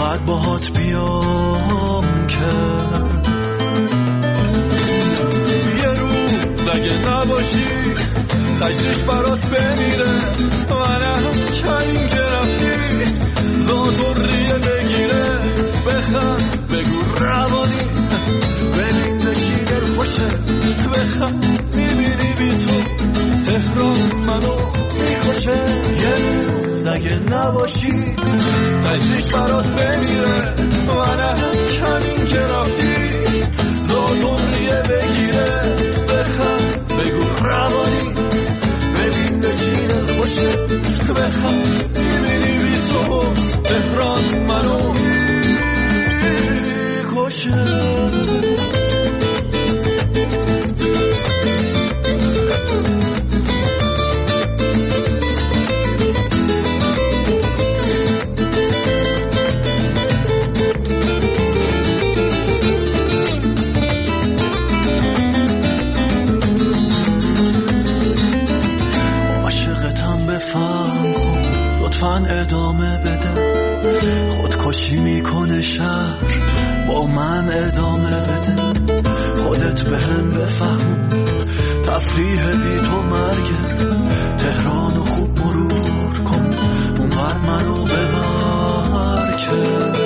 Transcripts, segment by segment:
چقدر باهات بیام که یه روز اگه نباشی تشریش برات بمیره منم کمین که رفتی زاتوریه بگیره بخند بگو روانی ببین به چی دل خوشه بخند میبینی بی تو تهران منو میکشه یه روز اگه نباشی تشریش برات بمیره منم کمین که رفتی زاتوریه بگیره بخند بگو روانی ببین به چی دل خوشه بخند میبینی بی تو تهران منو میکشه ادامه بده خودکشی میکنه شهر با من ادامه بده خودت بهم بفهمون تفریح بی تو مرگه تهرانو خوب مرور کن اونور منو ببر که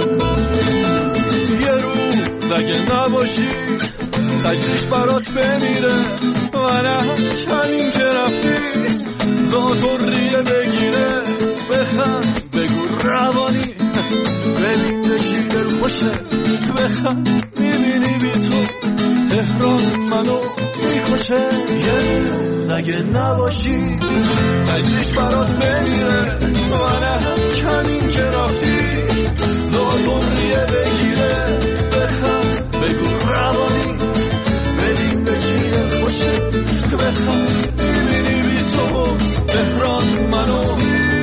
یه روز اگه نباشی تشریش برات بمیره منم کمین که رفتی زاتوریه بگیره بخند بگو روانی ببین به چی دل خوشه بخند میبینی بی تو تهران منو میکشه یه روز اگه نباشی تشریش برات بمیره منم کمین که رفتی زاتوریه بگیره بخند بگو روانی ببین به چی دل خوشه بخند میبینی بی تو تهران منو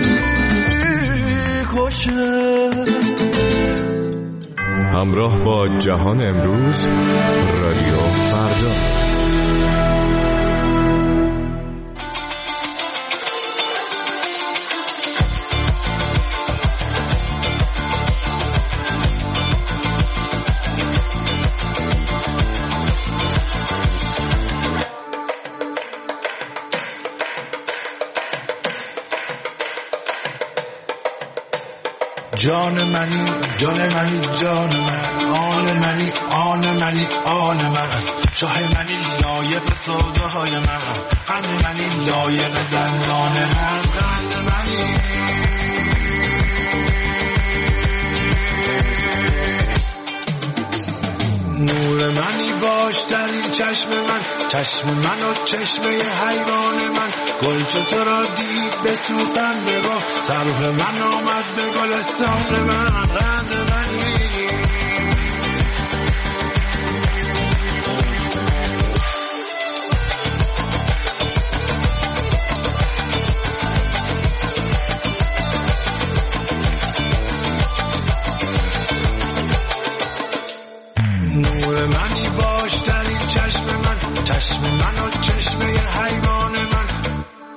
همراه با جهان امروز رادیو فردا. جان منی جان منی جان من آن منی آن منی آن من شاه منی لایق سودای من قند منی لایق دندان من قند منی نور منی باش در این چشم من چشم من و چشمه حیوان من گل چطور را دید به سوسن بگاه سرور من آمد به گلستان من قند منی نور منی باش در این چشم من چشم من و چشمه حیوان من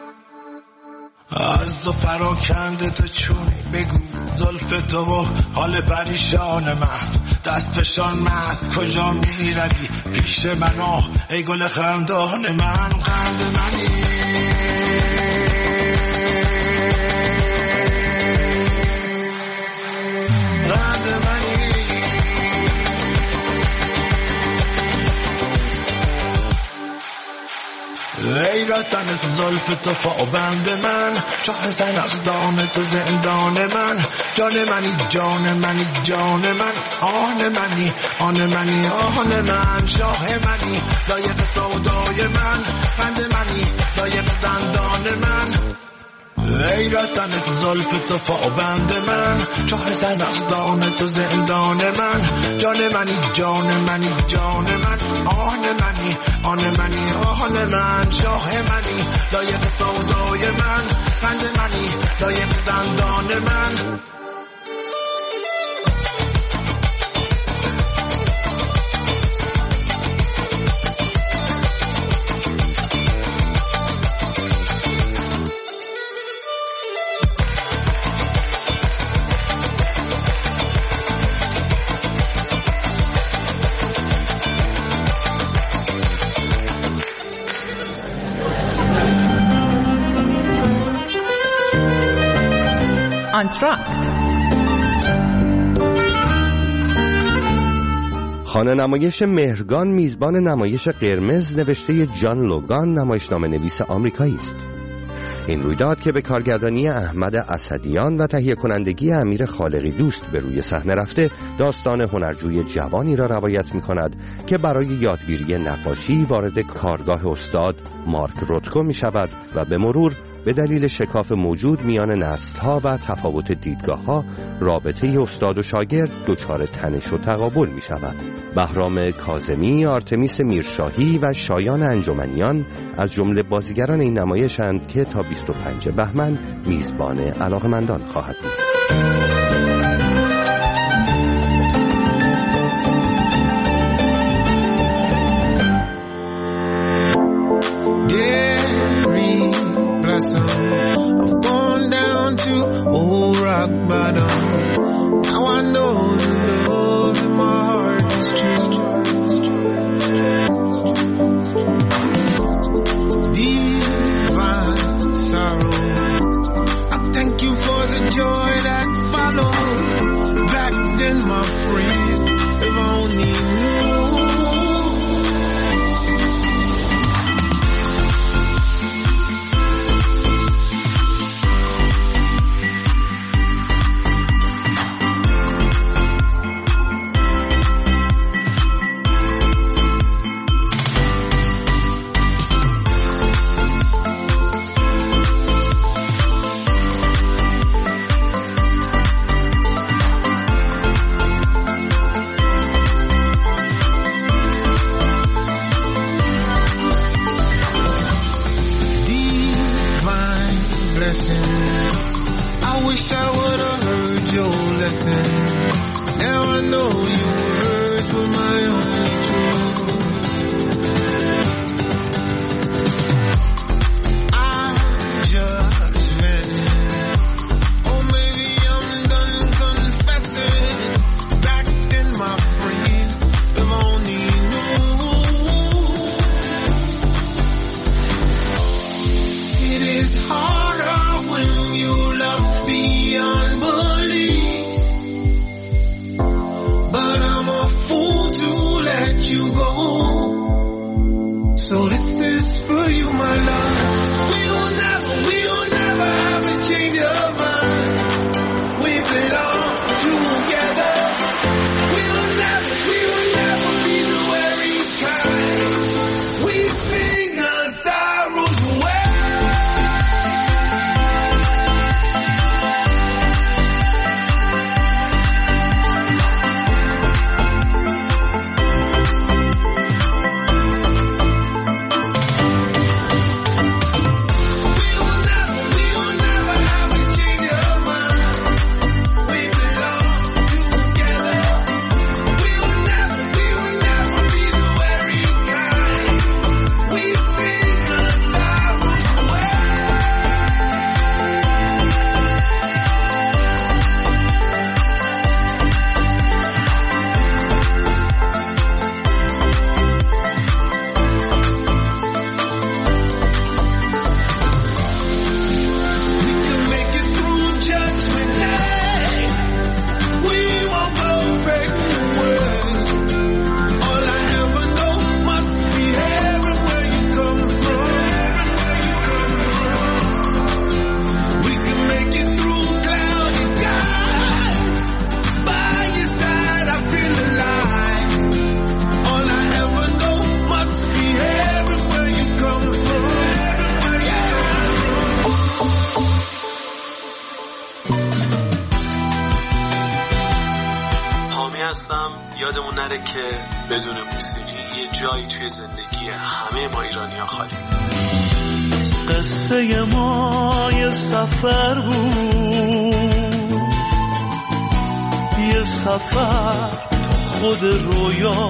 از تو پراکنده تو چونی بگو زلف تو و حال پریشان من دست فشان مست کجا می روی پیش من آه ای گل خندان من قند منی قند منی ای رستن زلف تو پابند من چاه سنقدان تو زندان من جان منی جان منی جان من آن منی آن منی آن من شاه منی لایق سودای من قند منی لایق دندان من ای رستن زلف تو پابند من چاه سنقدان تو زندان من جان منی جان منی جان من آن منی آن منی آن من شاه منی لایق سودای من قند منی لایق دندان من کانترکت. خانه نمایش مهرگان میزبان نمایش قرمز نوشته جان لوگان، نمایشنامه نویس آمریکایی است. این رویداد که به کارگردانی احمد اسدیان و تهیه کنندگی امیر خالقی دوست به روی صحنه رفته، داستان هنرجوی جوانی را روایت می کند که برای یادگیری نقاشی وارد کارگاه استاد مارک روتکو می شود و به مرور به دلیل شکاف موجود میان نسل‌ها و تفاوت دیدگاه‌ها، رابطه استاد و شاگرد دچار تنش و تقابل می شود. بهرام کاظمی، آرتمیس میرشاهی و شایان انجمنیان از جمله بازیگران این نمایشند که تا 25 بهمن میزبان علاقه‌مندان خواهد بود. I've gone down to old rock bottom. Now I know the love in my heart is true. Divine sorrow, I thank you for the joy that followed. Back then, my friend, if I only knew. I wish I would have heard your lesson. Now I know your words were my only truth. I just meant, oh maybe I'm done confessing. Back then my friend, if only knew. It is harder when you love beyond belief, but I'm a fool to let you go. So this is for you, my love. We will never have a change of mind. We belong together. We will never be the weary kind. We sing our sorrows away. یادمون نره که بدون موسیقی یه جایی توی زندگی همه ما ایرانی‌ها خالی. قصه ما یه سفر بود، یه سفر خود رویا،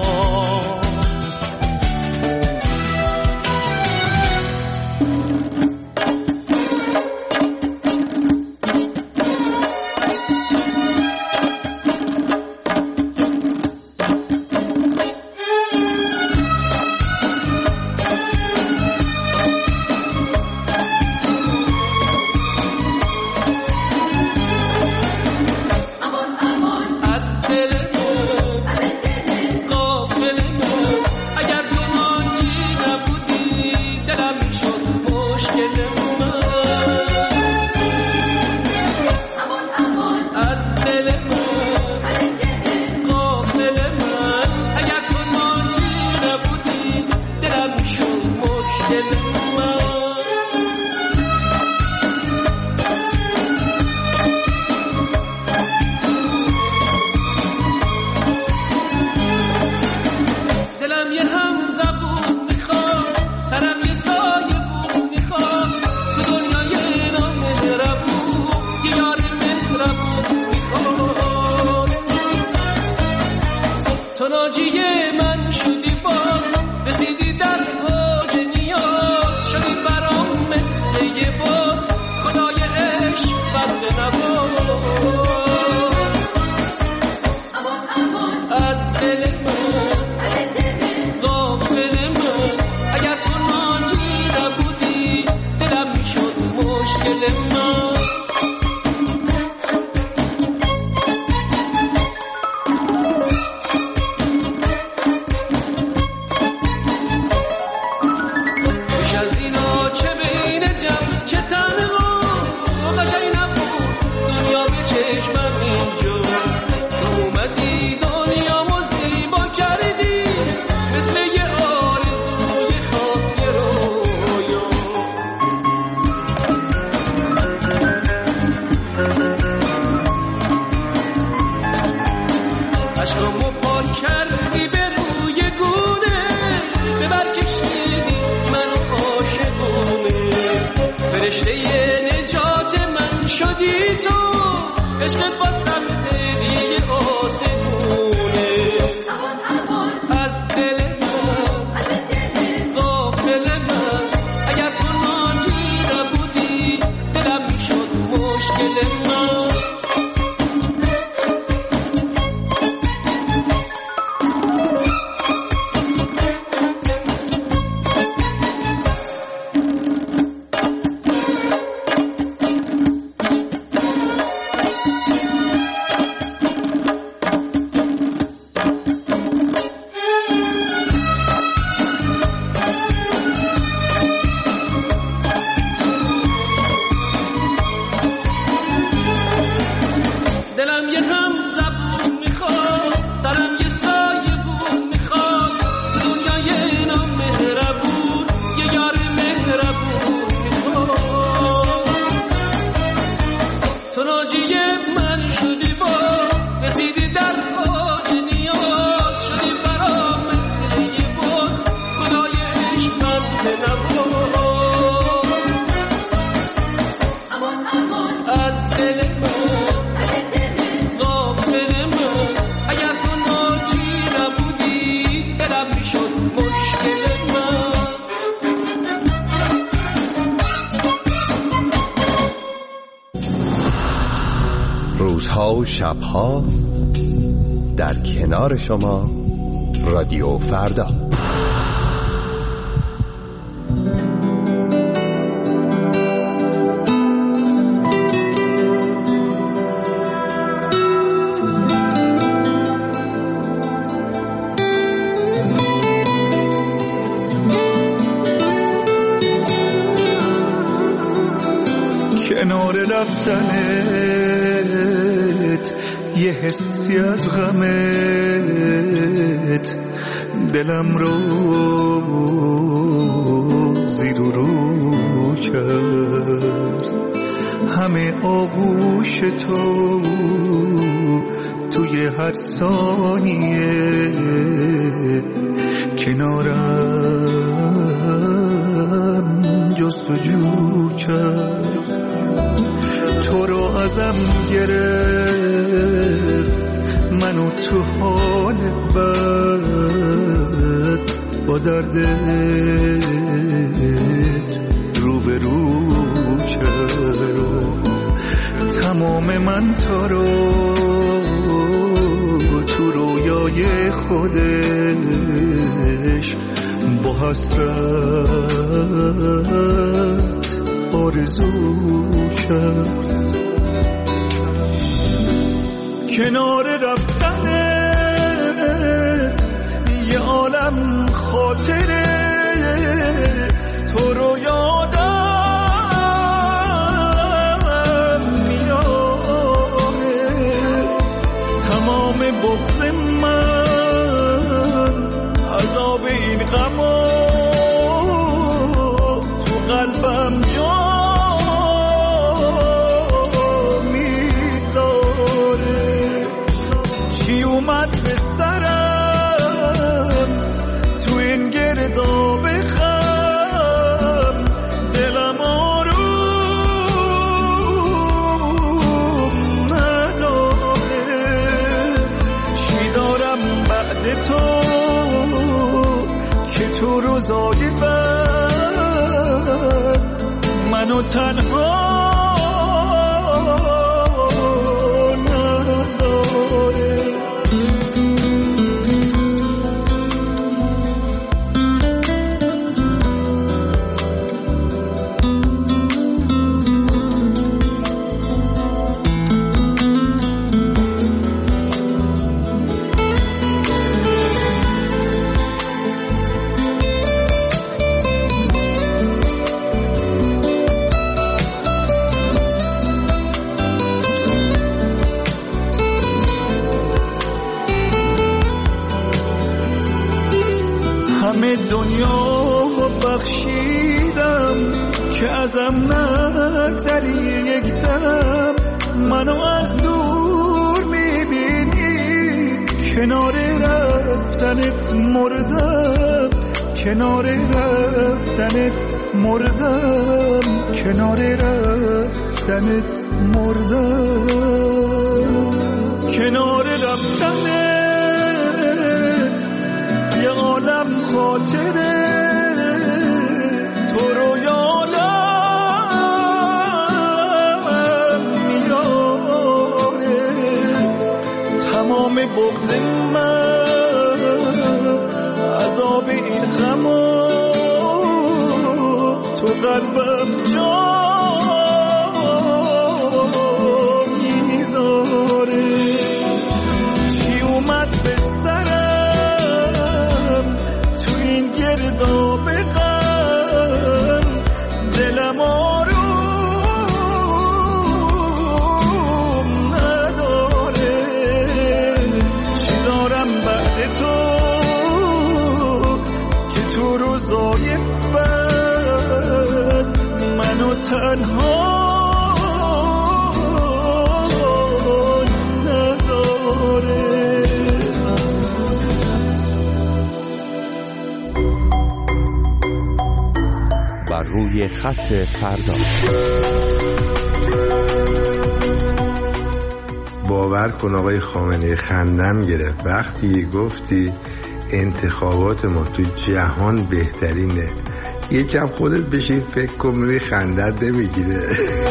عشقت واسم هدیه آسمونه از دل من غافل من اگر تو ناجی نبودی دلم میشد مشکل من روزها و شبها در کنار شما رادیو فردا. کنار رفتنت یه حسی از غمت دلم رو زیر و رو کرد. همه آغوش تو توی هر ثانیه کنارم جستجو کرد. تو رو ازم گرفت منو تو حال بد با دردت روبرو کرد. تمام من تا رو تو رویای خودش با حسرت آرزو کرد. کنار رفتنت یه عالم خاطره تو رو یادم میاره. تمام بغض من عذاب این غما تو قلبم جا میذاره. چی اومد به سرم تو این گرداب خم دلم آروم نداره. چی دارم بعد تو که تو روزای بعد منو تنها نذاره. همه دنیا بخشیدم که ازم نگذری یک دم. منو از دور میبینی کنار رفتنت مردم. کنار رفتنت مردم. کنار رفتنت مردم. کنار رفتنت یه عالم خاطره تو رو یادم میاره تمام بغض من عذاب این غما تو قلبم جا میذاره چی اومد به سرم تو این گرداب غم دلم آروم نداره چی دارم بعد تو که تو روزای بد منو تنها بر روی خط فردا. باور کن آقای خامنه‌ای خندم گرفت وقتی گفتی انتخابات ما تو جهان بهترینه. یکم خودت بشین فکر کن روی خندت نمیگیره.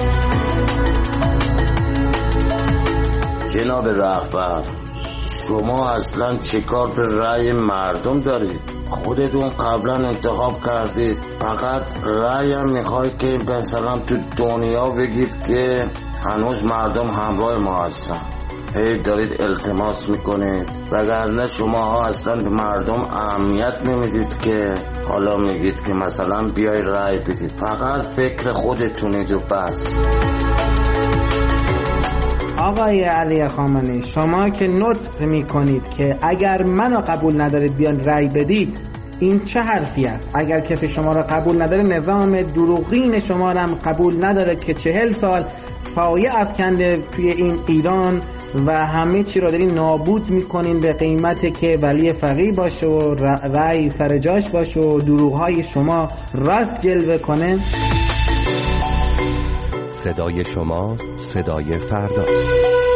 جناب رهبر شما اصلا چه کار به رأی مردم دارید؟ خودتون قبلا انتخاب کردید، فقط رأی هم میخواید که مثلا تو دنیا بگید که هنوز مردم همراه ما هستن. هی دارید التماس میکنید، وگرنه شماها اصلا به مردم اهمیت نمیدید که حالا میگید که مثلا بیای رأی بدید. فقط فکر خودتونید و بس. آقای علی خامنه‌ای شما که نطق میکنید که اگر منو قبول ندارید بیان رأی بدید، این چه حرفی است؟ اگر کسی شما را قبول نداره نظام دروغین شما را هم قبول نداره که 40 سال سایه افکنده توی این ایران و همه چی را دارین نابود میکنین به قیمتی که ولی فقیه باشه و رأی سر جاش باشه و دروغهای شما راست جلوه کنه. صدای شما صدای فرداست.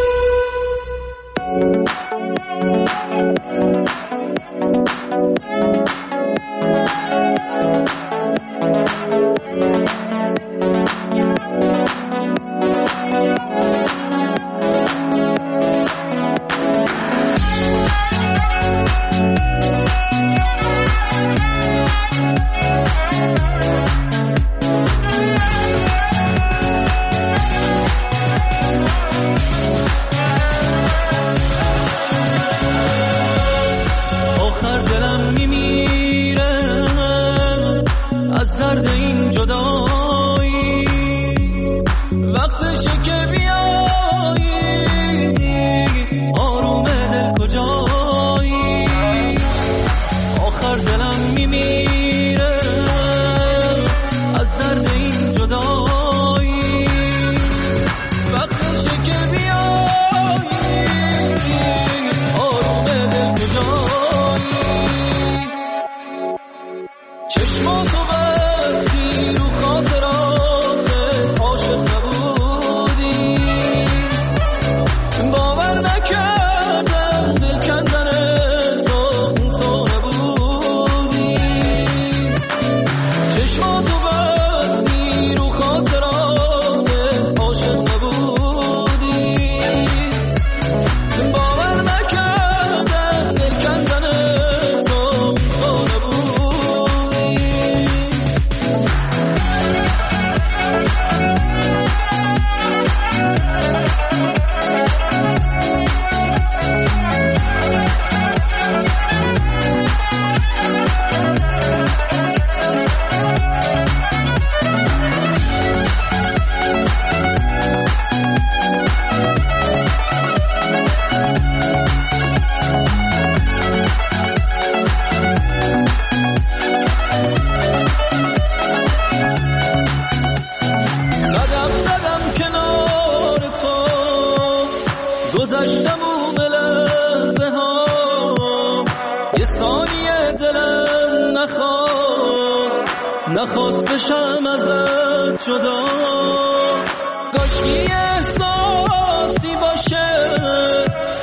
نخواست بشم ازت جدا، کاشکی احساسی باشه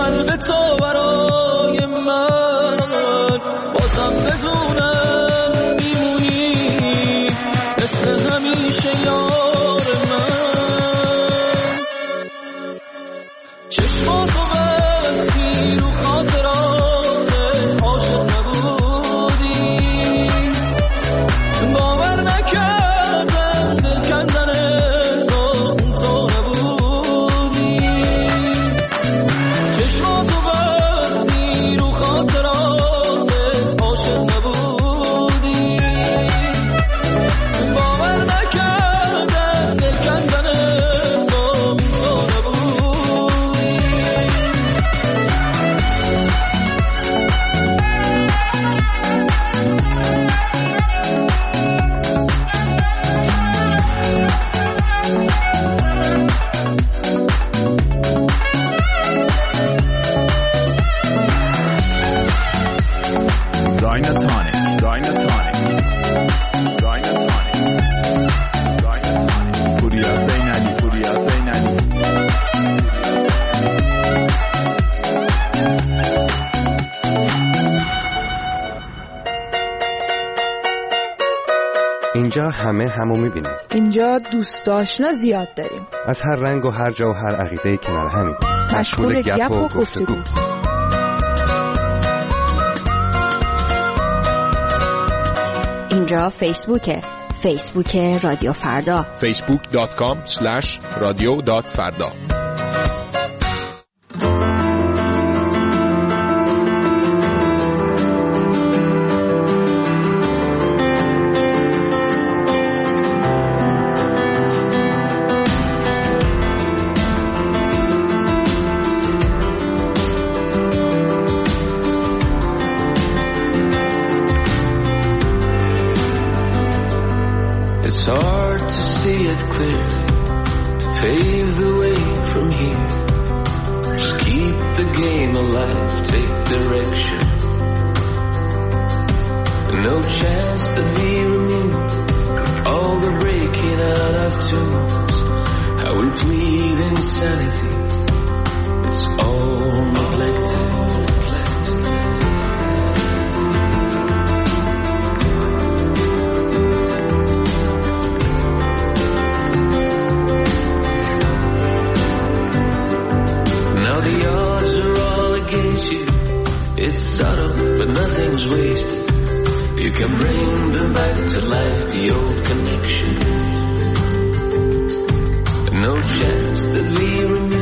قلب تو برای من بازم بدونم میمونی مثل همیشه یار من. چشماتو بستی رو خاطراتت عاشق نبودی، باور نکردم دل کندن تو نبودی. چشماتو بستی رو خاطراتت عاشق نبودی، باور نکردم دل کندن تو نبودی. اینجا همه همو میبینیم. اینجا دوست آشنا زیاد داریم. از هر رنگ و هر جا و هر عقیده کنار همیم. مشغول گپ و گفتگو. اینجا فیسبوک رادیو فردا. facebook.com/radio.farda. It's hard to see it clearly, to pave the way from here. Just keep the game alive, take direction. No chance to be removed, all the breaking out of tunes. How we plead insanity, it's all neglected. The odds are all against you. It's subtle, but nothing's wasted. You can bring them back to life, the old connection. No chance that we remember.